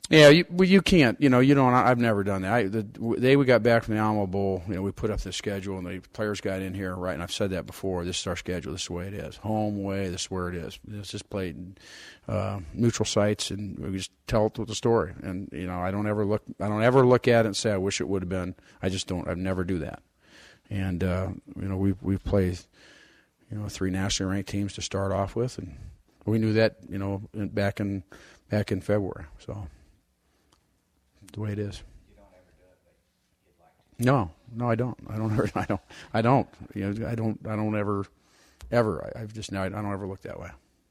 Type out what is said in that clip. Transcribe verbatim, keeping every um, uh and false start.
Yeah, you, well, you can't. You know, you don't. I've never done that. I, the the day we got back from the Alamo Bowl, you know, we put up the schedule, and the players got in here, right? And I've said that before. This is our schedule. This is the way it is. Home, away. This is where it is. It's just played uh, neutral sites, and we just tell it with the story. And you know, I don't ever look. I don't ever look at it and say I wish it would have been. I just don't. I never do that. And uh, you know, we we've played, you know, three nationally ranked teams to start off with, and we knew that, you know, back in back in February. So. The way it is. You don't ever do it, but you'd like to. No, no, I don't. I don't ever. I don't. I don't. You know, I don't. I don't ever, ever. I, I've just now. I don't ever look that way.